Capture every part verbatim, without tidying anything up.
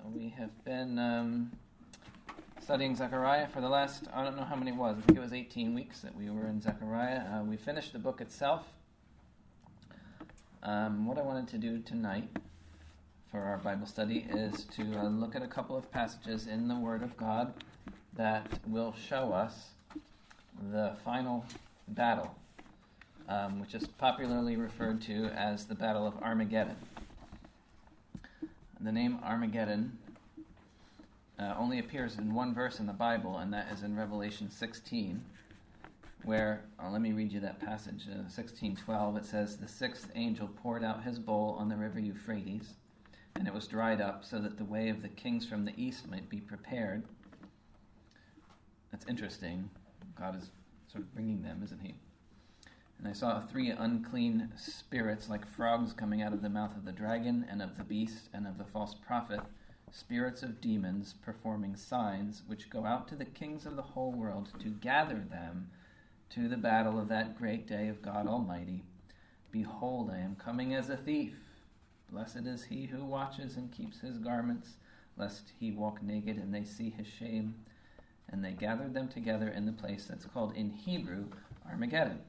we have been um, studying Zechariah for the last, I don't know how many it was, I think it was eighteen weeks that we were in Zechariah. Uh, we finished the book itself. Um, what I wanted to do tonight for our Bible study is to uh, look at a couple of passages in the Word of God that will show us the final battle, um, which is popularly referred to as the Battle of Armageddon. The name Armageddon uh, only appears in one verse in the Bible, and that is in Revelation sixteen, where, uh, let me read you that passage, uh, sixteen twelve, it says, "The sixth angel poured out his bowl on the river Euphrates, and it was dried up, so that the way of the kings from the east might be prepared." That's interesting. God is sort of bringing them, isn't he? "And I saw three unclean spirits like frogs coming out of the mouth of the dragon and of the beast and of the false prophet, spirits of demons performing signs, which go out to the kings of the whole world to gather them to the battle of that great day of God Almighty. Behold, I am coming as a thief. Blessed is he who watches and keeps his garments, lest he walk naked and they see his shame. And they gathered them together in the place that's called in Hebrew Armageddon."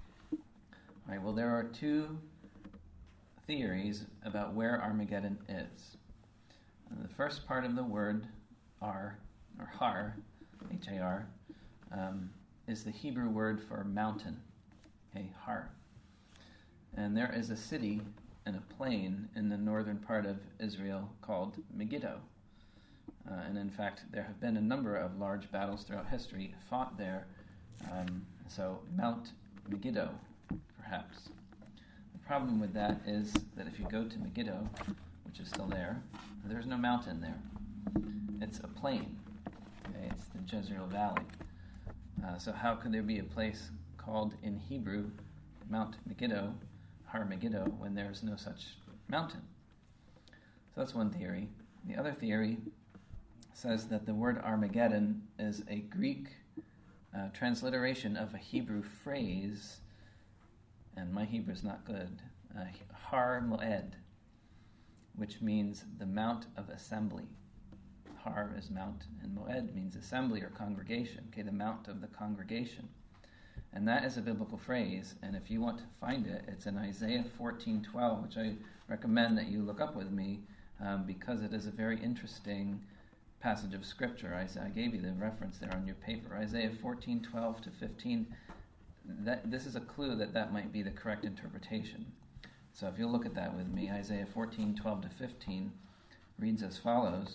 All right, well, there are two theories about where Armageddon is. Uh, the first part of the word, Ar, or Har, H A R, um, is the Hebrew word for mountain, okay, Har. And there is a city and a plain in the northern part of Israel called Megiddo. Uh, and in fact, there have been a number of large battles throughout history fought there. Um, so Mount Megiddo, perhaps. The problem with that is that if you go to Megiddo, which is still there, there's no mountain there. It's a plain. Okay? It's the Jezreel Valley. Uh, so how could there be a place called in Hebrew Mount Megiddo, Har Megiddo, when there's no such mountain? So that's one theory. The other theory says that the word Armageddon is a Greek uh, transliteration of a Hebrew phrase, and my Hebrew is not good, uh, Har Moed, which means the Mount of Assembly. Har is mount, and Moed means assembly or congregation, okay, the Mount of the congregation. And that is a biblical phrase, and if you want to find it, it's in Isaiah fourteen twelve, which I recommend that you look up with me, um, because it is a very interesting passage of Scripture. I, I gave you the reference there on your paper. Isaiah fourteen twelve to fifteen. That, this is a clue that that might be the correct interpretation. So if you'll look at that with me, Isaiah fourteen twelve to fifteen reads as follows: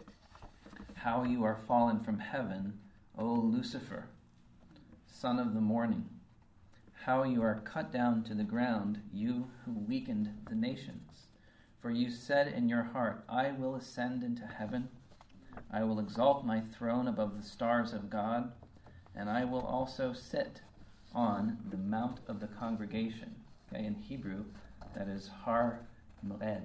"How you are fallen from heaven, O Lucifer, son of the morning. How you are cut down to the ground, you who weakened the nations. For you said in your heart, I will ascend into heaven. I will exalt my throne above the stars of God, and I will also sit on the mount of the congregation." Okay, in Hebrew, that is Har Moed,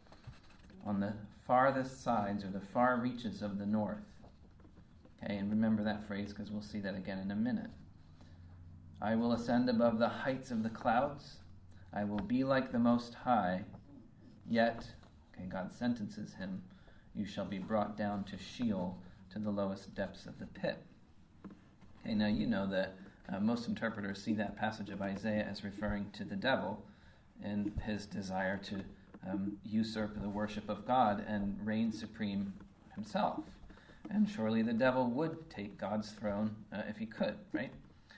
on the farthest sides or the far reaches of the north. Okay, and remember that phrase because we'll see that again in a minute. "I will ascend above the heights of the clouds. I will be like the Most High. Yet," okay, God sentences him, "you shall be brought down to Sheol, to the lowest depths of the pit." Okay, now you know that uh, most interpreters see that passage of Isaiah as referring to the devil and his desire to um, usurp the worship of God and reign supreme himself. And surely the devil would take God's throne uh, if he could, right?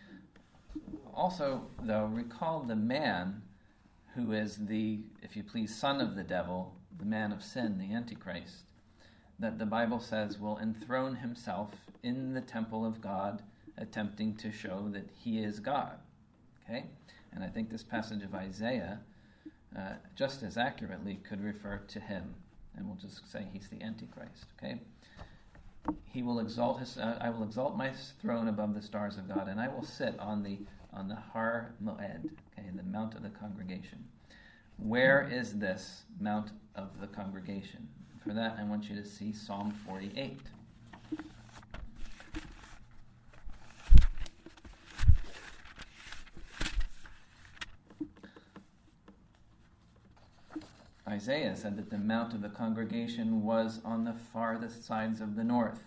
Also, though, recall the man who is the, if you please, son of the devil, the man of sin, the Antichrist, that the Bible says will enthrone himself in the temple of God, attempting to show that he is God. Okay? And I think this passage of Isaiah, uh, just as accurately, could refer to him. And we'll just say he's the Antichrist. Okay? He will exalt his. Uh, I will exalt my throne above the stars of God, and I will sit on the on the Har Moed, okay, the mount of the congregation. Where is this mount of the congregation? For that, I want you to see Psalm forty-eight. Isaiah said that the mount of the congregation was on the farthest sides of the north.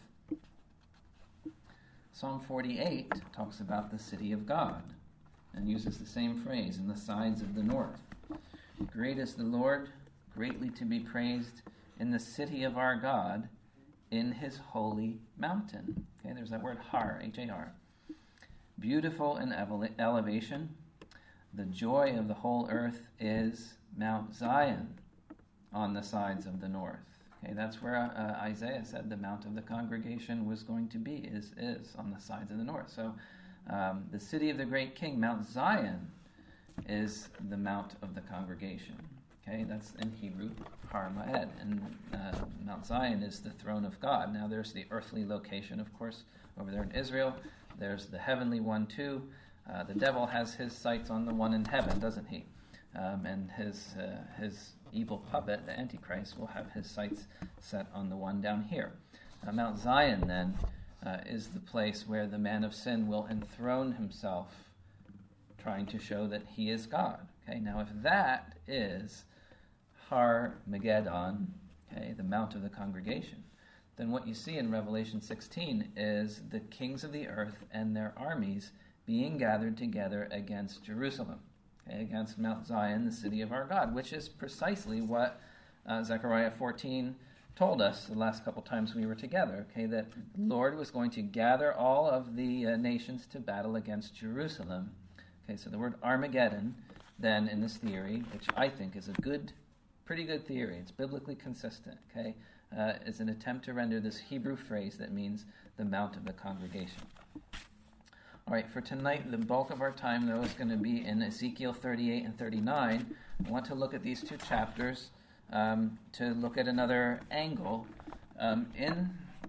Psalm forty-eight talks about the city of God and uses the same phrase, in the sides of the north. Great is the Lord, greatly to be praised in the city of our God, in his holy mountain. Okay, there's that word har, H A R. Beautiful in elevation, the joy of the whole earth is Mount Zion on the sides of the north. Okay, that's where uh, Isaiah said the mount of the congregation was going to be, is, is on the sides of the north. So um, the city of the great king, Mount Zion, is the mount of the congregation. Okay, that's in Hebrew, Har Ma'ed, and uh, Mount Zion is the throne of God. Now there's the earthly location, of course, over there in Israel. There's the heavenly one too. Uh, the devil has his sights on the one in heaven, doesn't he? Um, and his uh, his evil puppet, the Antichrist, will have his sights set on the one down here. Uh, Mount Zion, then, uh, is the place where the man of sin will enthrone himself, trying to show that he is God. Okay, now if that is Har Megiddon, okay, the mount of the congregation, then what you see in Revelation sixteen is the kings of the earth and their armies being gathered together against Jerusalem, okay, against Mount Zion, the city of our God, which is precisely what uh, Zechariah fourteen told us the last couple times we were together, okay, that the Lord was going to gather all of the uh, nations to battle against Jerusalem. Okay, so the word Armageddon, then, in this theory, which I think is a good, pretty good theory, it's biblically consistent, okay, uh, is an attempt to render this Hebrew phrase that means the mount of the congregation. All right, for tonight, the bulk of our time, though, is going to be in Ezekiel thirty-eight and thirty-nine. I want to look at these two chapters um, to look at another angle. Um, in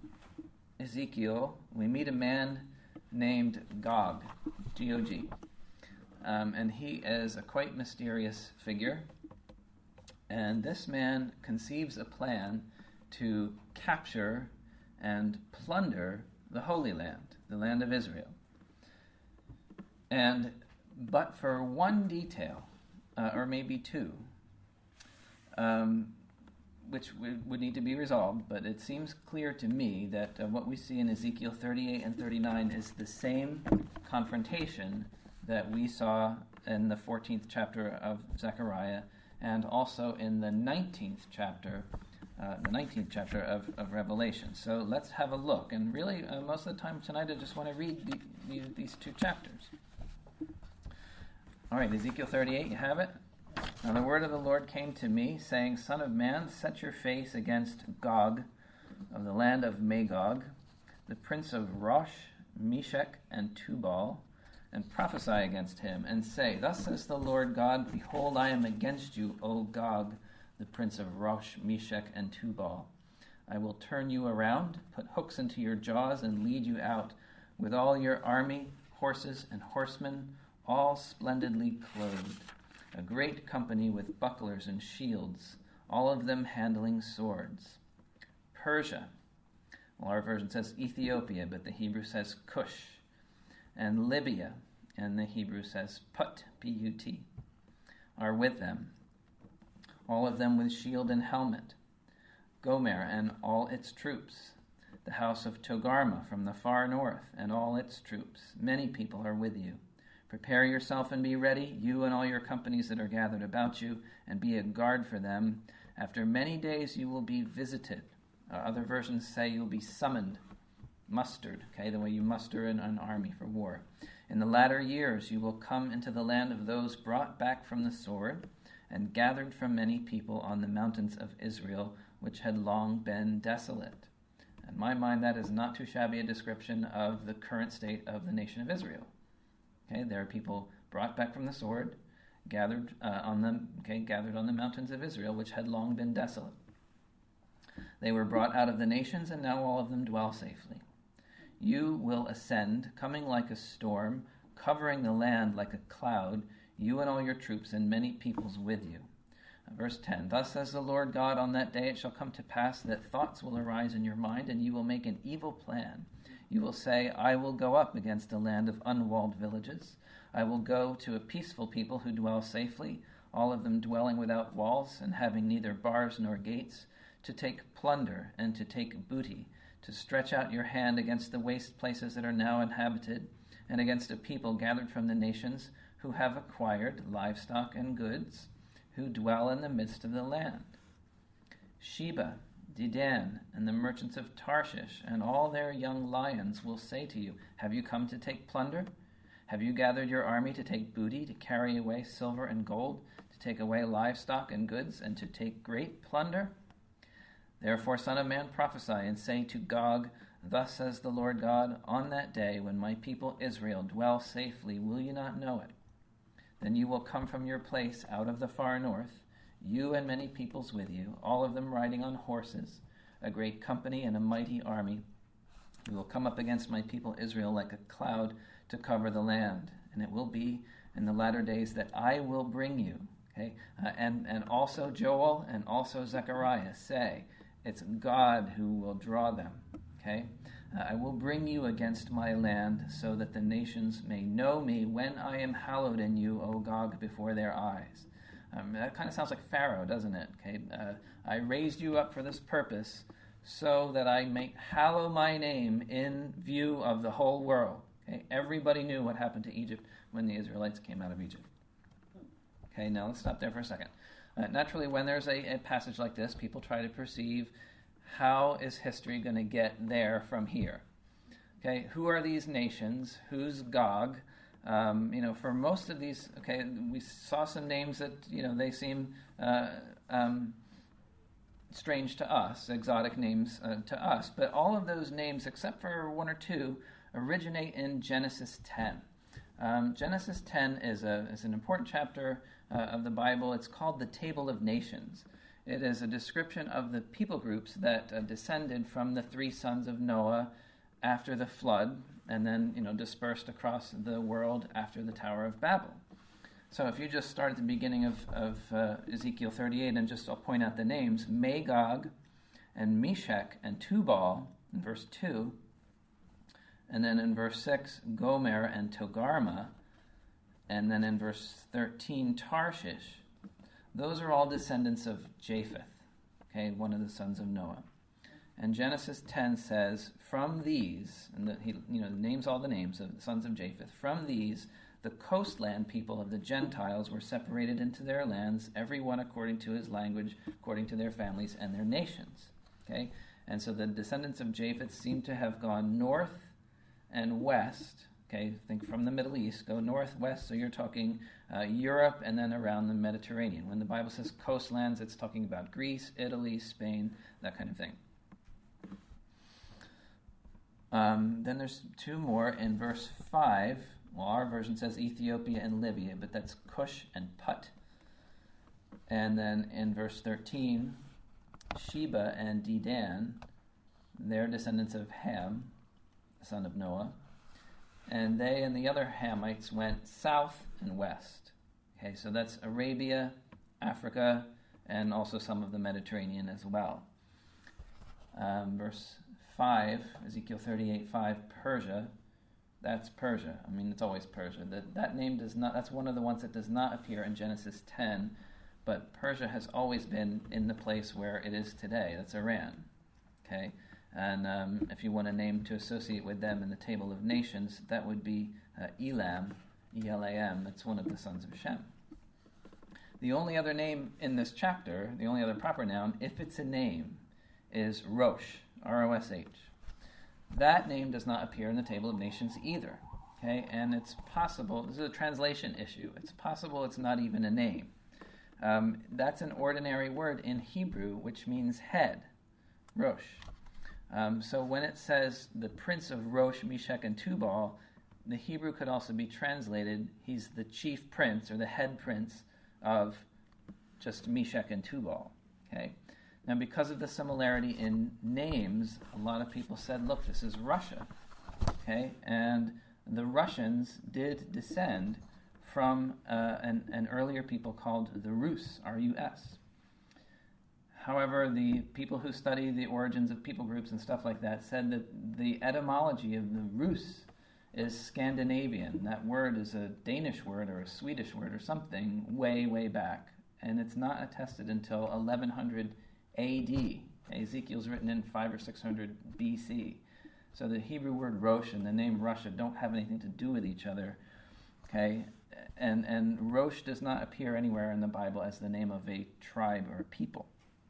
Ezekiel, we meet a man named Gog, G O G. Um, and he is a quite mysterious figure. And this man conceives a plan to capture and plunder the Holy Land, the land of Israel. And but for one detail, uh, or maybe two, um, which w- would need to be resolved, but it seems clear to me that uh, what we see in Ezekiel thirty-eight and thirty-nine is the same confrontation that we saw in the fourteenth chapter of Zechariah, and also in the nineteenth chapter, uh, the nineteenth chapter of, of Revelation. So let's have a look. And really, uh, most of the time tonight, I just want to read the, the, these two chapters. All right, Ezekiel thirty-eight, you have it? Now the word of the Lord came to me, saying, Son of man, set your face against Gog of the land of Magog, the prince of Rosh, Meshech, and Tubal, and prophesy against him, and say, Thus says the Lord God, Behold, I am against you, O Gog, the prince of Rosh, Meshech, and Tubal. I will turn you around, put hooks into your jaws, and lead you out, with all your army, horses, and horsemen, all splendidly clothed, a great company with bucklers and shields, all of them handling swords. Persia, well, our version says Ethiopia, but the Hebrew says Cush, and Libya, and the Hebrew says Put, P U T, are with them, all of them with shield and helmet. Gomer and all its troops, the house of Togarmah from the far north, and all its troops, many people are with you. Prepare yourself and be ready, you and all your companies that are gathered about you, and be a guard for them. After many days you will be visited. Uh, other versions say you'll be summoned, mustered, okay, the way you muster in an army for war. In the latter years you will come into the land of those brought back from the sword, and gathered from many people on the mountains of Israel, which had long been desolate. In my mind, that is not too shabby a description of the current state of the nation of Israel. Okay, there are people brought back from the sword, gathered uh, on the okay, gathered on the mountains of Israel, which had long been desolate. They were brought out of the nations, and now all of them dwell safely. You will ascend, coming like a storm, covering the land like a cloud, you and all your troops, and many peoples with you. Verse ten, Thus says the Lord God, on that day it shall come to pass that thoughts will arise in your mind, and you will make an evil plan. You will say, I will go up against a land of unwalled villages. I will go to a peaceful people who dwell safely. all of them dwelling without walls and having neither bars nor gates, to take plunder and to take booty, to stretch out your hand against the waste places that are now inhabited, and against a people gathered from the nations who have acquired livestock and goods, who dwell in the midst of the land. Sheba, Dedan, and the merchants of Tarshish, and all their young lions will say to you, have you come to take plunder? Have you gathered your army to take booty, to carry away silver and gold, to take away livestock and goods, and to take great plunder? Therefore, Son of Man, prophesy, and say to Gog, thus says the Lord God, on that day when my people Israel dwell safely, will you not know it? Then you will come from your place out of the far north, you and many peoples with you, all of them riding on horses, a great company and a mighty army. You will come up against my people Israel like a cloud to cover the land. And it will be in the latter days that I will bring you. Okay, uh, and, and also Joel and also Zechariah say, it's God who will draw them. Okay, uh, I will bring you against my land so that the nations may know me when I am hallowed in you, O Gog, before their eyes. Um, that kind of sounds like Pharaoh, doesn't it? Okay, uh, I raised you up for this purpose so that I may hallow my name in view of the whole world. Okay, everybody knew what happened to Egypt when the Israelites came out of Egypt. Okay, now let's stop there for a second. Uh, naturally, when there's a, a passage like this, people try to perceive how is history going to get there from here. Okay, who are these nations? Who's Gog? Um, you know, for most of these, okay, we saw some names that, you know, they seem uh, um, strange to us, exotic names uh, to us, but all of those names, except for one or two, originate in Genesis ten. Um, Genesis ten is a is an important chapter uh, of the Bible. It's called the Table of Nations. It is a description of the people groups that uh, descended from the three sons of Noah after the flood, and then, you know, dispersed across the world after the Tower of Babel. So if you just start at the beginning of, of uh, Ezekiel thirty-eight, and just I'll point out the names, Magog and Meshech and Tubal in verse two, and then in verse six, Gomer and Togarmah, and then in verse thirteen, Tarshish. Those are all descendants of Japheth, okay, one of the sons of Noah. And Genesis ten says, from these, and the, he you know names all the names of the sons of Japheth, from these the coastland people of the Gentiles were separated into their lands, every one according to his language, according to their families and their nations. Okay, and so the descendants of Japheth seem to have gone north and west. Okay, think from the Middle East, go northwest, so you're talking uh, Europe and then around the Mediterranean. When the Bible says coastlands, it's talking about Greece, Italy, Spain, that kind of thing. Um, then there's two more in verse five. Well, our version says Ethiopia and Libya, but that's Cush and Put. And then in verse thirteen, Sheba and Dedan, they're descendants of Ham, son of Noah. And they and the other Hamites went south and west. Okay, so that's Arabia, Africa, and also some of the Mediterranean as well. Um, verse five, Ezekiel thirty-eight five, Persia. That's Persia. I mean, it's always Persia. That that name does not. That's one of the ones that does not appear in Genesis ten. But Persia has always been in the place where it is today. That's Iran. Okay, and um, if you want a name to associate with them in the Table of Nations, that would be uh, Elam, E L A M. That's one of the sons of Shem. The only other name in this chapter, the only other proper noun, if it's a name, is Rosh, R O S H. That name does not appear in the Table of Nations either. Okay, and it's possible, this is a translation issue, it's possible it's not even a name. Um, that's an ordinary word in Hebrew, which means head, Rosh. Um, so when it says the prince of Rosh, Meshech, and Tubal, the Hebrew could also be translated, he's the chief prince or the head prince of just Meshech and Tubal. Okay. Now, because of the similarity in names, a lot of people said, look, this is Russia. Okay, and the Russians did descend from uh, an, an earlier people called the Rus, R U S. However, the people who study the origins of people groups and stuff like that said that the etymology of the Rus is Scandinavian. That word is a Danish word or a Swedish word or something way, way back. And it's not attested until eleven hundred A D. Ezekiel's written in five or six hundred B C. So the Hebrew word Rosh and the name Russia don't have anything to do with each other. Okay? And, and Rosh does not appear anywhere in the Bible as the name of a tribe or a people.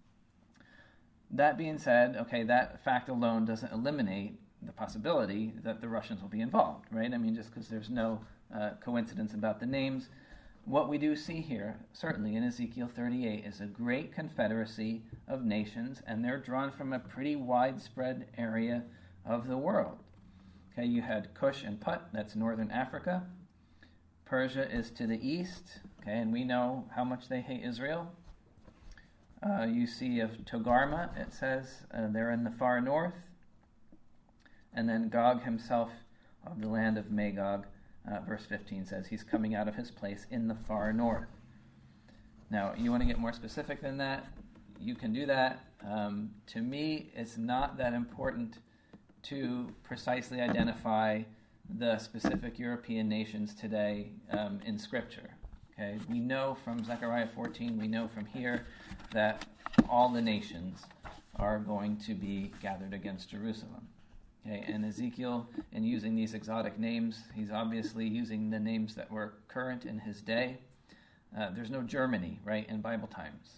That being said, okay, that fact alone doesn't eliminate the possibility that the Russians will be involved, right? I mean, just because there's no uh, coincidence about the names. What we do see here, certainly in Ezekiel thirty-eight, is a great confederacy of nations, and they're drawn from a pretty widespread area of the world. Okay, you had Cush and Put, that's northern Africa. Persia is to the east, okay, and we know how much they hate Israel. Uh, you see of Togarmah, it says uh, they're in the far north. And then Gog himself of the land of Magog, uh, verse fifteen says he's coming out of his place in the far north. Now, you want to get more specific than that? You can do that. Um, to me, it's not that important to precisely identify the specific European nations today um, in Scripture. Okay, we know from Zechariah fourteen, we know from here that all the nations are going to be gathered against Jerusalem. Okay, and Ezekiel, in using these exotic names, he's obviously using the names that were current in his day. Uh, there's no Germany, right, in Bible times.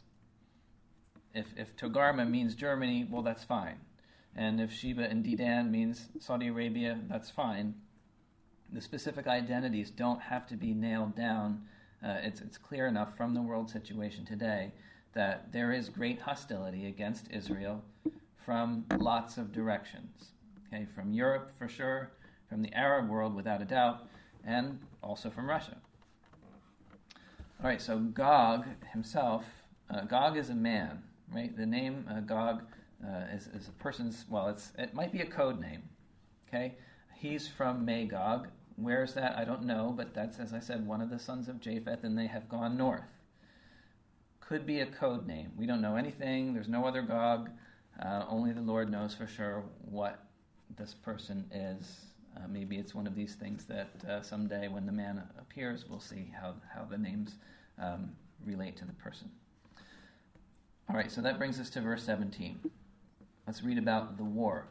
If if Togarmah means Germany, well, that's fine. And if Sheba and Dedan means Saudi Arabia, that's fine. The specific identities don't have to be nailed down. Uh, it's it's clear enough from the world situation today that there is great hostility against Israel from lots of directions. Okay, from Europe for sure, from the Arab world without a doubt, and also from Russia. All right, so Gog himself, uh, Gog is a man, right? The name uh, Gog uh, is, is a person's, well, it's it might be a code name, okay? He's from Magog. Where's that? I don't know, but that's, as I said, one of the sons of Japheth, and they have gone north. Could be a code name. We don't know anything. There's no other Gog. Uh, only the Lord knows for sure what this person is. Uh, maybe it's one of these things that uh, someday when the man appears, we'll see how, how the names um, relate to the person. All right, so that brings us to verse seventeen. Let's read about the war.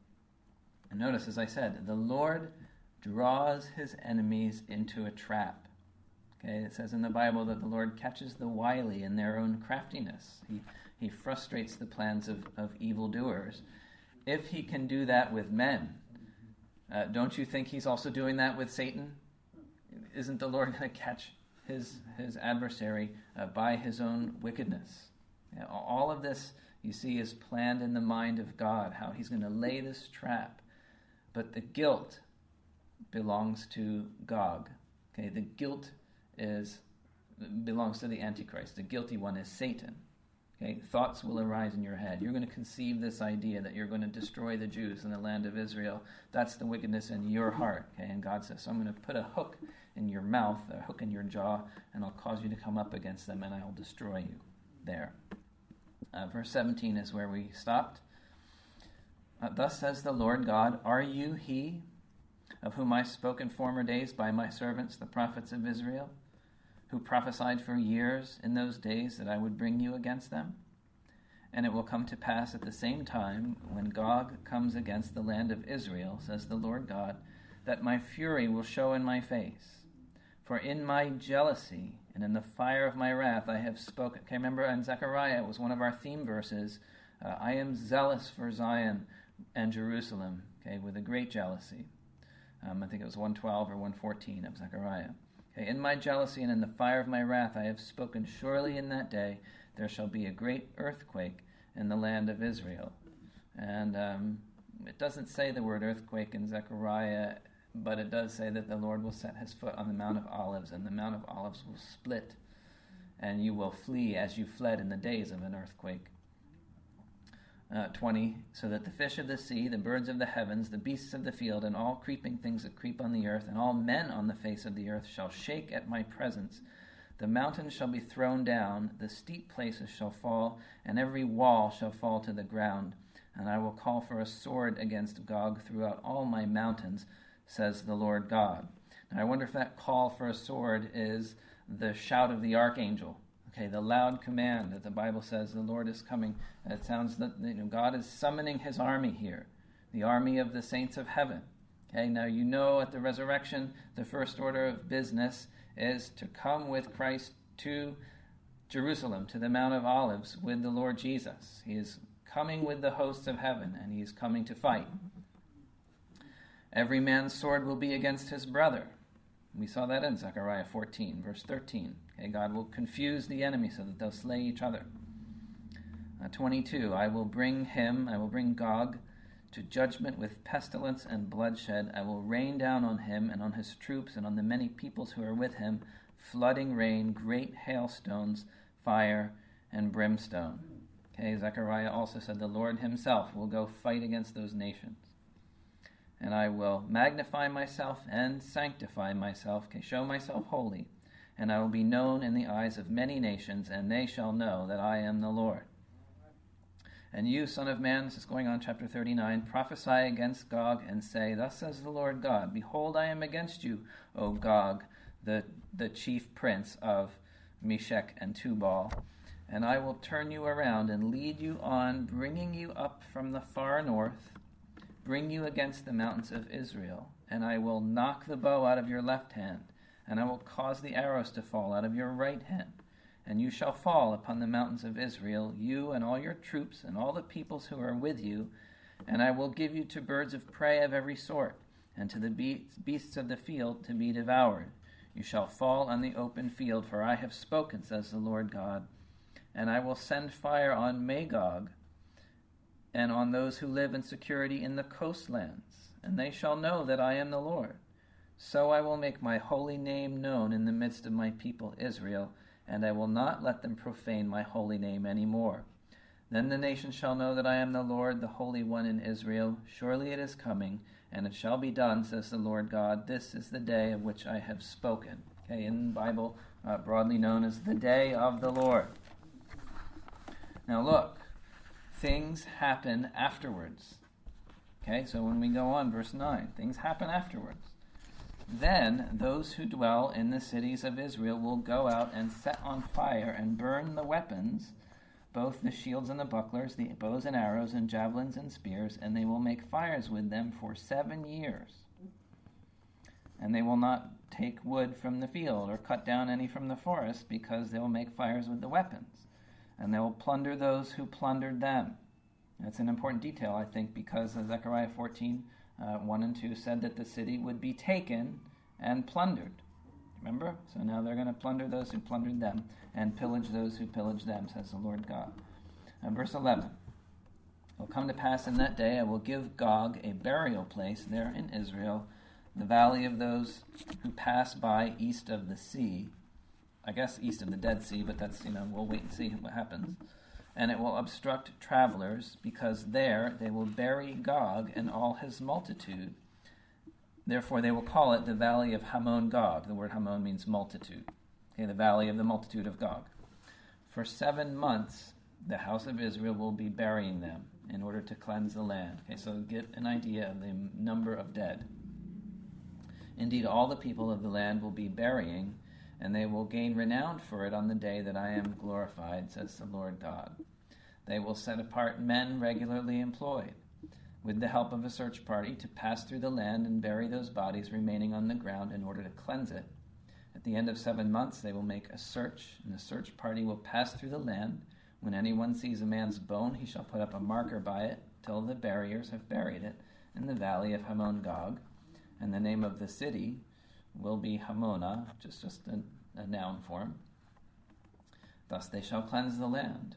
And notice, as I said, the Lord draws his enemies into a trap. Okay, it says in the Bible that the Lord catches the wily in their own craftiness. He, he frustrates the plans of, of evildoers. If he can do that with men, uh, don't you think he's also doing that with Satan? Isn't the Lord going to catch his his adversary uh, by his own wickedness? Yeah, all of this, you see, is planned in the mind of God, how he's going to lay this trap. But the guilt belongs to Gog. Okay, the guilt is belongs to the Antichrist. The guilty one is Satan. Okay, thoughts will arise in your head. You're going to conceive this idea that you're going to destroy the Jews in the land of Israel. That's the wickedness in your heart. Okay, and God says, so I'm going to put a hook in your mouth, a hook in your jaw, and I'll cause you to come up against them, and I will destroy you. There. Uh, verse seventeen is where we stopped. Uh, Thus says the Lord God, are you he of whom I spoke in former days by my servants, the prophets of Israel, who prophesied for years in those days that I would bring you against them? And it will come to pass at the same time, when Gog comes against the land of Israel, says the Lord God, that my fury will show in my face. For in my jealousy and in the fire of my wrath I have spoken. Okay, remember in Zechariah, it was one of our theme verses, uh, I am zealous for Zion and Jerusalem, okay, with a great jealousy. Um, I think it was one twelve or one fourteen of Zechariah. Okay, in my jealousy and in the fire of my wrath I have spoken, surely in that day there shall be a great earthquake in the land of Israel. And um, it doesn't say the word earthquake in Zechariah, but it does say that the Lord will set his foot on the Mount of Olives, and the Mount of Olives will split, and you will flee as you fled in the days of an earthquake. Uh, twenty, so that the fish of the sea, the birds of the heavens, the beasts of the field, and all creeping things that creep on the earth, and all men on the face of the earth shall shake at my presence. The mountains shall be thrown down, the steep places shall fall, and every wall shall fall to the ground. And I will call for a sword against Gog throughout all my mountains, says the Lord God. Now I wonder if that call for a sword is the shout of the archangel. Okay, the loud command that the Bible says the Lord is coming. It sounds that, you know, God is summoning his army here, the army of the saints of heaven. Okay, now you know at the resurrection, the first order of business is to come with Christ to Jerusalem, to the Mount of Olives with the Lord Jesus. He is coming with the hosts of heaven, and he is coming to fight. Every man's sword will be against his brother. We saw that in Zechariah fourteen, verse thirteen. Okay, God will confuse the enemy so that they'll slay each other. Uh, twenty-two, I will bring him, I will bring Gog to judgment with pestilence and bloodshed. I will rain down on him and on his troops and on the many peoples who are with him, flooding rain, great hailstones, fire, and brimstone. Okay, Zechariah also said the Lord himself will go fight against those nations. And I will magnify myself and sanctify myself, okay, show myself holy, and I will be known in the eyes of many nations, and they shall know that I am the Lord. And you, son of man, this is going on chapter thirty-nine, prophesy against Gog and say, thus says the Lord God, behold, I am against you, O Gog, the, the chief prince of Meshech and Tubal, and I will turn you around and lead you on, bringing you up from the far north, bring you against the mountains of Israel, and I will knock the bow out of your left hand, and I will cause the arrows to fall out of your right hand. And you shall fall upon the mountains of Israel, you and all your troops and all the peoples who are with you, and I will give you to birds of prey of every sort, and to the beasts of the field to be devoured. You shall fall on the open field, for I have spoken, says the Lord God. And I will send fire on Magog, and on those who live in security in the coastlands, and they shall know that I am the Lord. So I will make my holy name known in the midst of my people Israel, and I will not let them profane my holy name any more. Then the nations shall know that I am the Lord, the Holy One in Israel. Surely it is coming, and it shall be done, says the Lord God. This is the day of which I have spoken. Okay, in the Bible, uh, broadly known as the day of the Lord. Now look, things happen afterwards. Okay, so when we go on, verse nine, things happen afterwards. Then those who dwell in the cities of Israel will go out and set on fire and burn the weapons, both the shields and the bucklers, the bows and arrows and javelins and spears, and they will make fires with them for seven years. And they will not take wood from the field or cut down any from the forest, because they will make fires with the weapons. And they will plunder those who plundered them. That's an important detail, I think, because Zechariah fourteen, uh, one and two said that the city would be taken and plundered. Remember? So now they're going to plunder those who plundered them and pillage those who pillaged them, says the Lord God. And verse eleven. It will come to pass in that day I will give Gog a burial place there in Israel, the valley of those who pass by east of the sea. I guess east of the Dead Sea, but that's, you know, we'll wait and see what happens. And it will obstruct travelers, because there they will bury Gog and all his multitude. Therefore they will call it the valley of Hamon Gog. The word Hamon means multitude. Okay, the valley of the multitude of Gog. For seven months the house of Israel will be burying them in order to cleanse the land. Okay, so get an idea of the number of dead. Indeed, all the people of the land will be burying, and they will gain renown for it on the day that I am glorified, says the Lord God. They will set apart men regularly employed, with the help of a search party, to pass through the land and bury those bodies remaining on the ground in order to cleanse it. At the end of seven months they will make a search, and the search party will pass through the land. When anyone sees a man's bone, he shall put up a marker by it, till the buriers have buried it in the valley of Hamon Gog. And the name of the city will be Hamona, just, just a, a noun form. Thus they shall cleanse the land.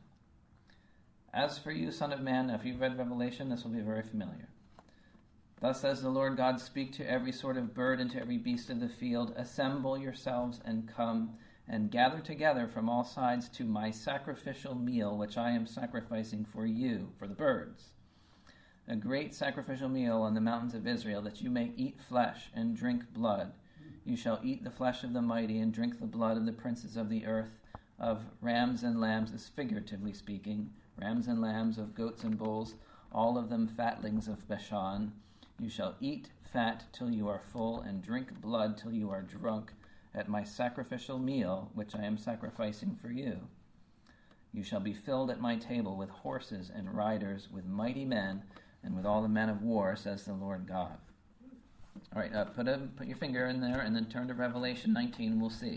As for you, son of man, if you've read Revelation, this will be very familiar. Thus says the Lord God, speak to every sort of bird and to every beast of the field, assemble yourselves and come, and gather together from all sides to my sacrificial meal, which I am sacrificing for you, for the birds. A great sacrificial meal on the mountains of Israel, that you may eat flesh and drink blood. You shall eat the flesh of the mighty and drink the blood of the princes of the earth, of rams and lambs, is figuratively speaking, rams and lambs, of goats and bulls, all of them fatlings of Bashan. You shall eat fat till you are full, and drink blood till you are drunk, at my sacrificial meal, which I am sacrificing for you. You shall be filled at my table with horses and riders, with mighty men, and with all the men of war, says the Lord God. All right, uh, put a, put your finger in there, and then turn to Revelation nineteen, and we'll see.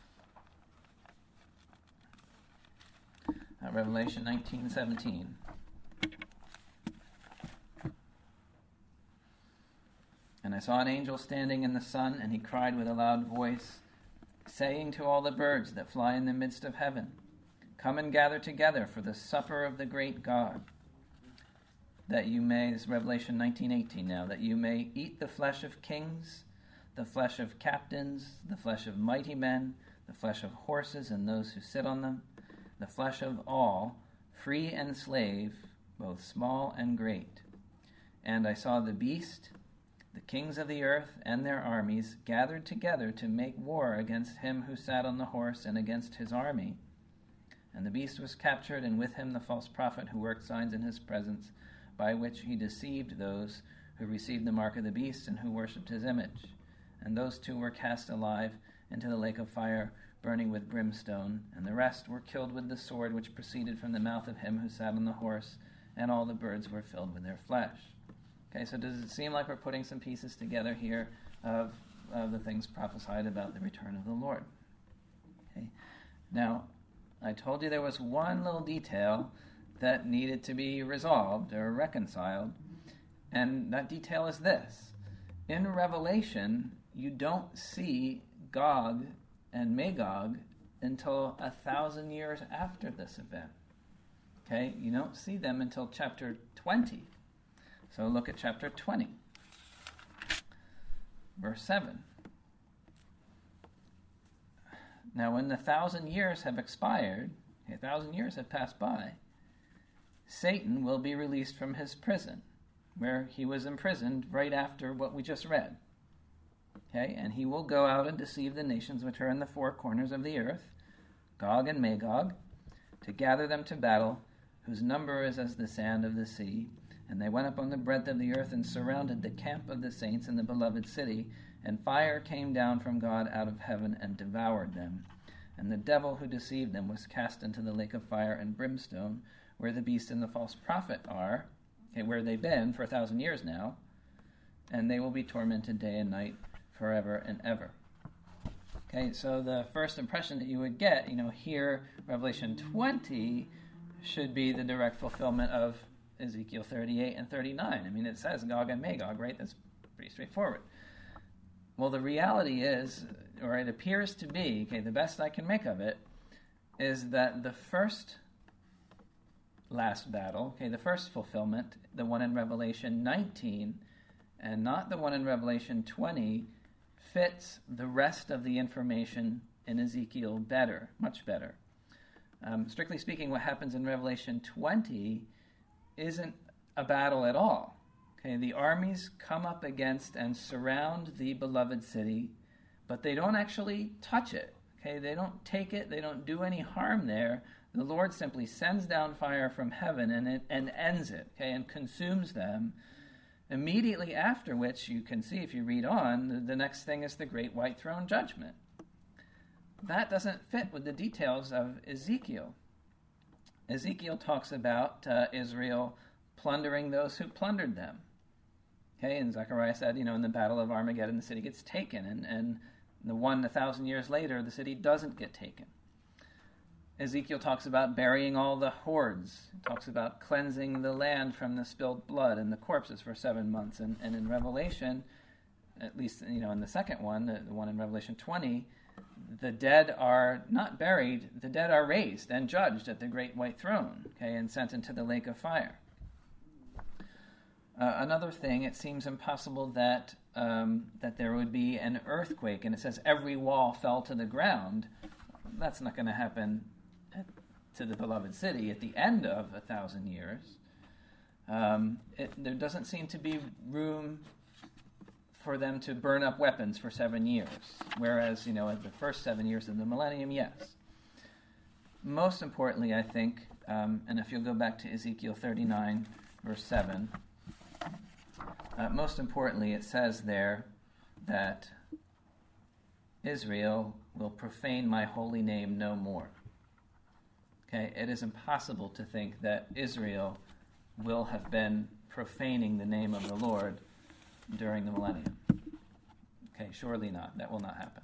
Uh, Revelation nineteen seventeen. And I saw an angel standing in the sun, and he cried with a loud voice, saying to all the birds that fly in the midst of heaven, Come and gather together for the supper of the great God, that you may, this is Revelation nineteen eighteen now, that you may eat the flesh of kings, the flesh of captains, the flesh of mighty men, the flesh of horses and those who sit on them, the flesh of all, free and slave, both small and great. And I saw the beast, the kings of the earth and their armies, gathered together to make war against him who sat on the horse and against his army. And the beast was captured, and with him the false prophet who worked signs in his presence, by which he deceived those who received the mark of the beast and who worshipped his image. And those two were cast alive into the lake of fire, burning with brimstone, and the rest were killed with the sword which proceeded from the mouth of him who sat on the horse, and all the birds were filled with their flesh. Okay, so does it seem like we're putting some pieces together here of, of the things prophesied about the return of the Lord? Okay, now, I told you there was one little detail that needed to be resolved or reconciled, and that detail is this. In Revelation, you don't see Gog and Magog until a thousand years after this event. Okay, you don't see them until chapter twenty. So look at chapter twenty, verse seven. Now when the thousand years have expired, a thousand years have passed by, Satan will be released from his prison, where he was imprisoned right after what we just read. Okay, and he will go out and deceive the nations which are in the four corners of the earth, Gog and Magog, to gather them to battle, whose number is as the sand of the sea. And they went up on the breadth of the earth and surrounded the camp of the saints in the beloved city, and fire came down from God out of heaven and devoured them. And the devil who deceived them was cast into the lake of fire and brimstone, where the beast and the false prophet are, okay, where they've been for a thousand years now, and they will be tormented day and night forever and ever. Okay, so the first impression that you would get, you know, here, Revelation twenty should be the direct fulfillment of Ezekiel thirty-eight and thirty-nine. I mean, it says Gog and Magog, right? That's pretty straightforward. Well, the reality is, or it appears to be, okay, the best I can make of it, is that the first last battle, okay, the first fulfillment, the one in Revelation nineteen, and not the one in Revelation twenty, fits the rest of the information in Ezekiel better, much better. Um, strictly speaking, what happens in Revelation twenty isn't a battle at all. Okay, the armies come up against and surround the beloved city, but they don't actually touch it. Okay, they don't take it, they don't do any harm there. The Lord simply sends down fire from heaven and it and ends it, okay, and consumes them. Immediately after which, you can see if you read on, the, the next thing is the great white throne judgment. That doesn't fit with the details of Ezekiel. Ezekiel talks about uh, Israel plundering those who plundered them. Okay, and Zechariah said, you know, in the battle of Armageddon, the city gets taken, and, and the one a thousand years later, the city doesn't get taken. Ezekiel talks about burying all the hordes. He talks about cleansing the land from the spilled blood and the corpses for seven months. And, and in Revelation, at least, you know, in the second one, the, the one in Revelation twenty, the dead are not buried, the dead are raised and judged at the great white throne, okay, and sent into the lake of fire. Uh, another thing, it seems impossible that um, that there would be an earthquake, and it says every wall fell to the ground. That's not going to happen at, to the beloved city at the end of a thousand years. Um, it, there doesn't seem to be room for them to burn up weapons for seven years, whereas, you know, at the first seven years of the millennium, yes. Most importantly, I think, um, and if you'll go back to Ezekiel thirty-nine, verse seven, uh, most importantly, it says there that Israel will profane my holy name no more. Okay, it is impossible to think that Israel will have been profaning the name of the Lord during the millennium. Okay, surely not. That will not happen.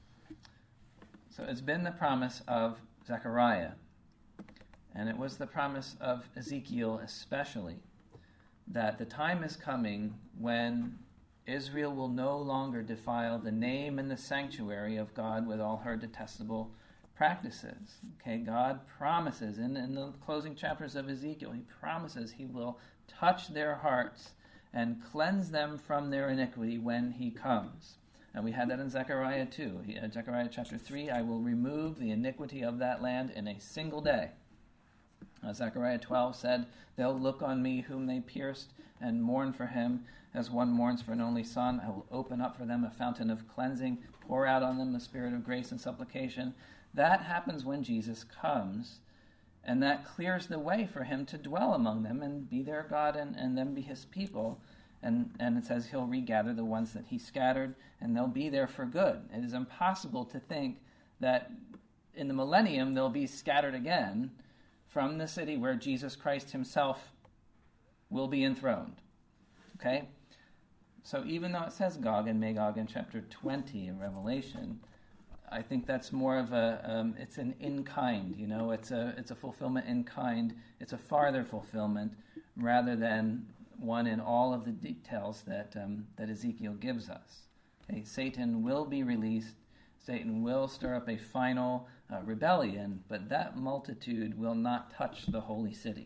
So it's been the promise of Zechariah, and it was the promise of Ezekiel especially, that the time is coming when Israel will no longer defile the name and the sanctuary of God with all her detestable practices. Okay, God promises, in, in the closing chapters of Ezekiel, he promises he will touch their hearts and cleanse them from their iniquity when he comes. And we had that in Zechariah too. He, uh, Zechariah chapter three, I will remove the iniquity of that land in a single day. Uh, Zechariah twelve said, they'll look on me whom they pierced and mourn for him as one mourns for an only son. I will open up for them a fountain of cleansing, pour out on them the spirit of grace and supplication. That happens when Jesus comes, and that clears the way for him to dwell among them and be their God and, and them be his people. And, and it says he'll regather the ones that he scattered, and they'll be there for good. It is impossible to think that in the millennium they'll be scattered again from the city where Jesus Christ himself will be enthroned. Okay? So even though it says Gog and Magog in chapter twenty in Revelation, I think that's more of a, um, it's an in kind, you know, it's a it's a fulfillment in kind. It's a farther fulfillment rather than one in all of the details that um, that Ezekiel gives us. Okay, Satan will be released. Satan will stir up a final uh, rebellion, but that multitude will not touch the holy city.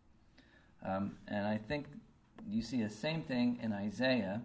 Um, and I think you see the same thing in Isaiah.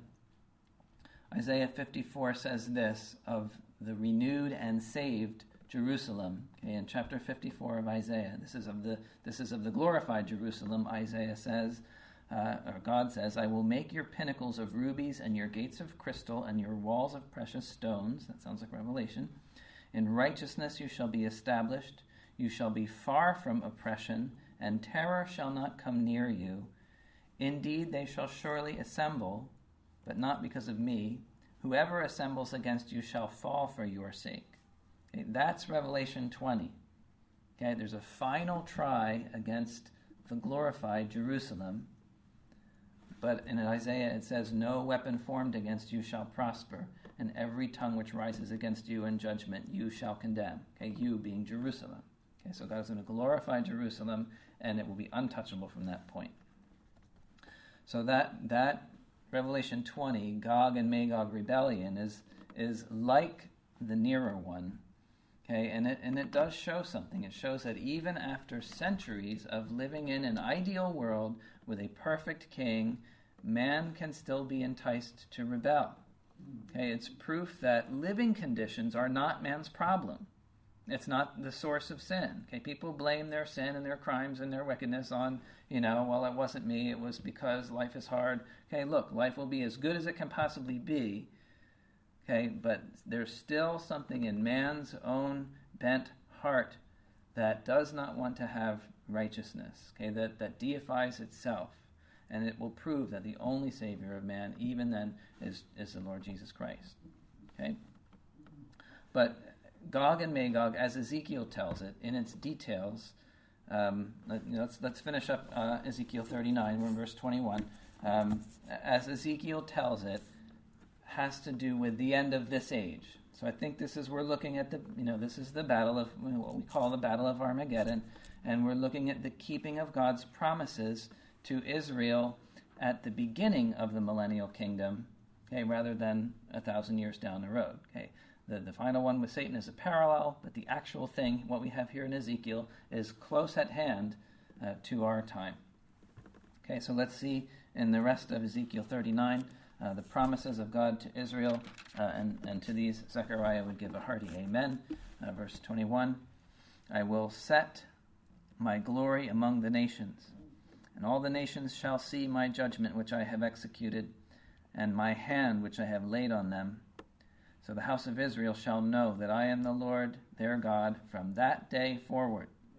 Isaiah fifty-four says this of the renewed and saved Jerusalem. Okay, in chapter fifty-four of Isaiah, this is of the this is of the glorified Jerusalem. Isaiah says, uh, or God says, I will make your pinnacles of rubies and your gates of crystal and your walls of precious stones. That sounds like Revelation. In righteousness you shall be established. You shall be far from oppression, and terror shall not come near you. Indeed, they shall surely assemble, but not because of me. Whoever assembles against you shall fall for your sake. Okay, that's Revelation twenty. Okay, there's a final try against the glorified Jerusalem. But in Isaiah it says, no weapon formed against you shall prosper, and every tongue which rises against you in judgment you shall condemn. Okay, you being Jerusalem. Okay, so God's going to glorify Jerusalem, and it will be untouchable from that point. So that that Revelation twenty, Gog and Magog rebellion, is is like the nearer one. Okay, and it and it does show something. It shows that even after centuries of living in an ideal world with a perfect king, man can still be enticed to rebel. Okay, it's proof that living conditions are not man's problem. It's not the source of sin. Okay, people blame their sin and their crimes and their wickedness on, you know, well, it wasn't me, it was because life is hard. Okay, look, life will be as good as it can possibly be. Okay, but there's still something in man's own bent heart that does not want to have righteousness, okay, that, that deifies itself. And it will prove that the only Savior of man, even then, is, is the Lord Jesus Christ. Okay? But Gog and Magog, as Ezekiel tells it, in its details, um, let, you know, let's, let's finish up uh, Ezekiel thirty-nine, we're in verse twenty-one. Um, as Ezekiel tells it, has to do with the end of this age. So I think this is, we're looking at the, you know, this is the battle of, you know, what we call the Battle of Armageddon, and we're looking at the keeping of God's promises to Israel at the beginning of the millennial kingdom, okay, rather than a thousand years down the road. Okay, the, the final one with Satan is a parallel, but the actual thing, what we have here in Ezekiel, is close at hand uh, to our time. Okay, so let's see in the rest of Ezekiel thirty-nine, uh, the promises of God to Israel, uh, and, and to these Zechariah would give a hearty amen. Uh, verse twenty-one, I will set my glory among the nations, and all the nations shall see my judgment which I have executed, and my hand which I have laid on them. So the house of Israel shall know that I am the Lord their God from that day forward.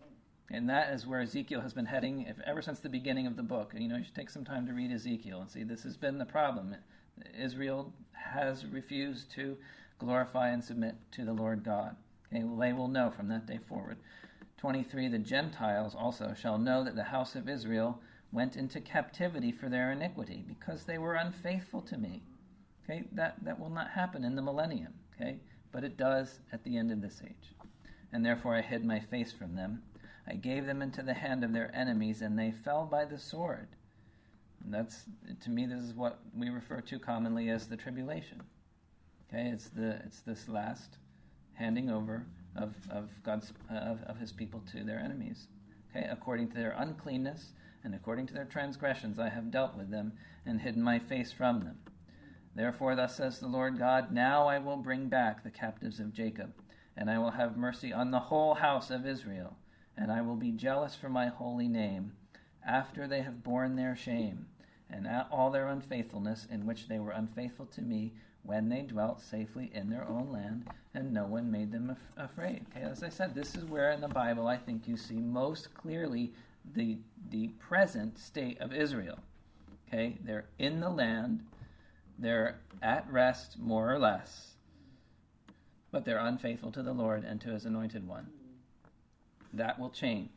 And that is where Ezekiel has been heading if, ever since the beginning of the book. You know, you should take some time to read Ezekiel and see this has been the problem. Israel has refused to glorify and submit to the Lord God. Okay, well, they will know from that day forward. twenty-three, the Gentiles also shall know that the house of Israel went into captivity for their iniquity, because they were unfaithful to me. Okay, that, that will not happen in the millennium, okay, but it does at the end of this age. And therefore I hid my face from them. I gave them into the hand of their enemies, and they fell by the sword. And that's, to me, this is what we refer to commonly as the tribulation. Okay, it's the it's this last handing over of of God's uh, of, of His people to their enemies. Okay, according to their uncleanness and according to their transgressions, I have dealt with them and hidden my face from them. Therefore, thus says the Lord God, now I will bring back the captives of Jacob, and I will have mercy on the whole house of Israel, and I will be jealous for my holy name, after they have borne their shame, and all their unfaithfulness in which they were unfaithful to me, when they dwelt safely in their own land, and no one made them af- afraid. Okay, as I said, this is where in the Bible I think you see most clearly the the present state of Israel. Okay, they're in the land, they're at rest more or less, but they're unfaithful to the Lord and to His anointed one. That will change.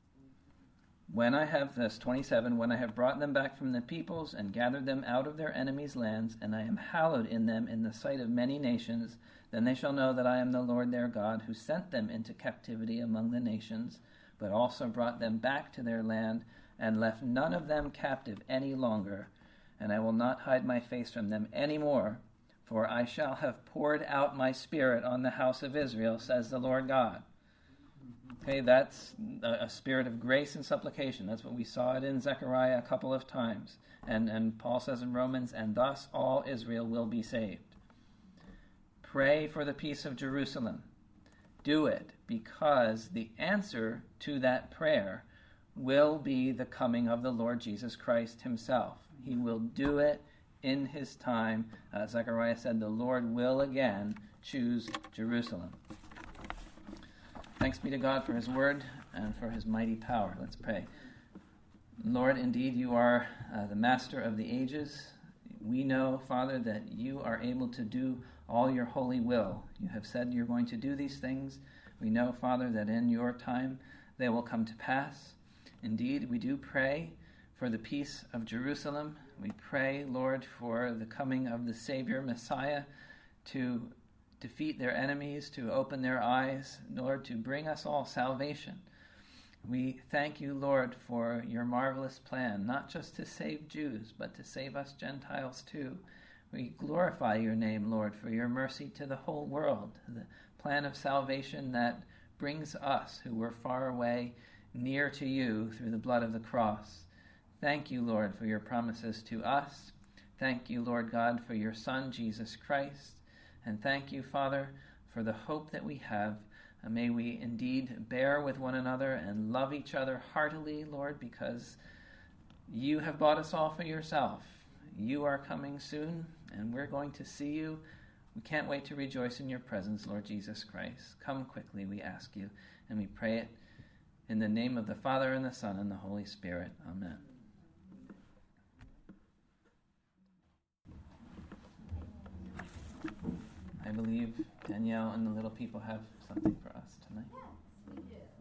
When I have, this twenty-seven, when I have brought them back from the peoples and gathered them out of their enemies' lands, and I am hallowed in them in the sight of many nations, then they shall know that I am the Lord their God, who sent them into captivity among the nations, but also brought them back to their land, and left none of them captive any longer. And I will not hide my face from them any more, for I shall have poured out my spirit on the house of Israel, says the Lord God. Okay, that's a, a spirit of grace and supplication. That's what we saw it in Zechariah a couple of times. And, and Paul says in Romans, and thus all Israel will be saved. Pray for the peace of Jerusalem. Do it, because the answer to that prayer will be the coming of the Lord Jesus Christ Himself. He will do it in His time. Uh, Zechariah said, the Lord will again choose Jerusalem. Thanks be to God for His word and for His mighty power. Let's pray. Lord, indeed you are uh, the master of the ages. We know, Father, that you are able to do all your holy will. You have said you're going to do these things. We know, Father, that in your time they will come to pass. Indeed, we do pray for the peace of Jerusalem. We pray, Lord, for the coming of the Savior, Messiah, to defeat their enemies, to open their eyes, Lord, to bring us all salvation. We thank you, Lord, for your marvelous plan, not just to save Jews, but to save us Gentiles too. We glorify your name, Lord, for your mercy to the whole world, the plan of salvation that brings us, who were far away, near to you through the blood of the cross. Thank you, Lord, for your promises to us. Thank you, Lord God, for your Son, Jesus Christ. And thank you, Father, for the hope that we have. Uh, may we indeed bear with one another and love each other heartily, Lord, because you have bought us all for yourself. You are coming soon, and we're going to see you. We can't wait to rejoice in your presence, Lord Jesus Christ. Come quickly, we ask you, and we pray it in the name of the Father, and the Son, and the Holy Spirit. Amen. I believe Danielle and the little people have something for us tonight. Yes, we do.